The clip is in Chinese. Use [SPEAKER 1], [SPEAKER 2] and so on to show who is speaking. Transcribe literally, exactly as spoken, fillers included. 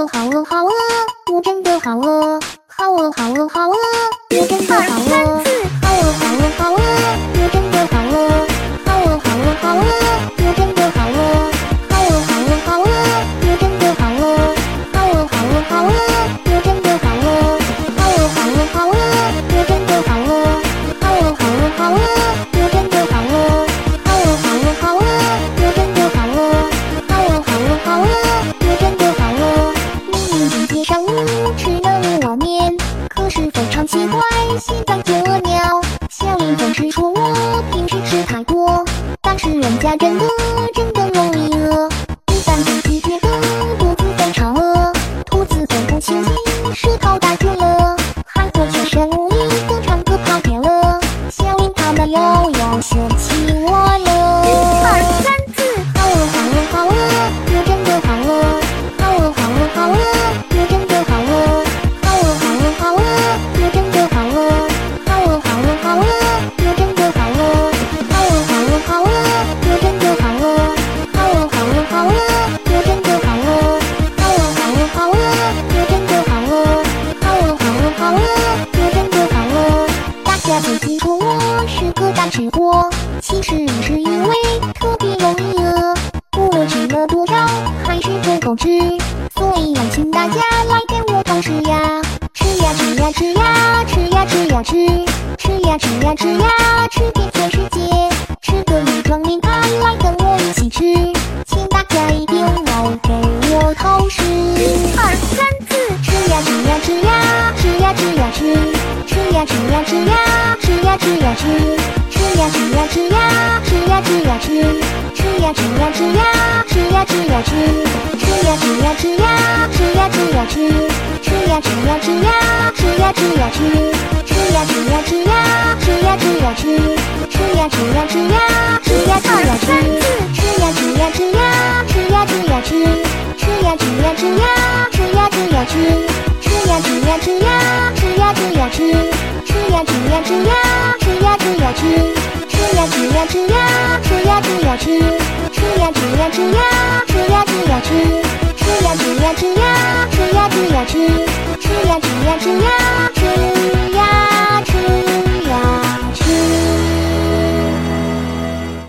[SPEAKER 1] 饿好饿好饿，我真的好饿，好饿好饿好饿，我真的好饿，好饿好饿好饿，我真的好饿，好饿好饿好饿，我真的好饿，好饿好饿好饿，我真的好饿，好饿好饿好饿，我真的好饿，好饿好饿好饿，我真的好饿，好饿好饿好饿，我真的好饿，好饿好饿好饿，我真的好饿，好饿好饿好饿，我真的好饿。明明今天上午吃了牛肉面，可是非常奇怪，心脏作鸟。小林总是说我平时吃太多，但是人家真的真的容易饿。一般自己觉得肚子非常饿，兔子分不清净，舌头打住了，韩国全身无力的唱歌跑偏了，小林他们又要嫌弃我了。一二三四，好饿好饿好饿，我真的好饿，好饿好饿好饿，我真的好饿，好饿好饿好饿，我真的好饿，好饿好饿好饿，我真的好饿，好饿好饿好饿，我真的好饿，好饿好饿好饿，我真的好饿，好饿好饿好饿，我真的好饿，好饿好饿好饿，我真的好饿。大家都记住我是个大吃货，其实是因为特别容易饿，无论吃了多少还是不够吃，所以邀请大家来跟我同吃呀，吃呀吃呀吃呀吃呀吃呀吃，吃呀吃呀吃呀吃遍全世界，吃个一装名牌来跟我一起吃，请大家一定要给我同吃。一二三四，吃呀吃呀吃呀吃呀吃呀吃，吃呀吃呀吃呀吃呀吃呀吃，吃呀吃呀吃呀吃呀吃呀吃，吃呀吃呀吃呀吃呀吃呀吃，吃呀吃呀吃呀吃呀吃呀吃，吃呀吃呀吃呀吃呀吃呀吃，吃呀吃呀吃呀吃呀吃呀吃，吃呀吃呀吃呀吃呀吃呀吃，吃呀吃呀吃呀吃呀吃呀吃，吃呀吃呀吃呀吃呀吃呀吃，吃呀吃呀吃呀吃呀吃呀吃，吃呀吃呀吃呀吃呀吃呀吃，吃呀吃呀吃呀吃呀吃呀吃，吃呀吃呀吃呀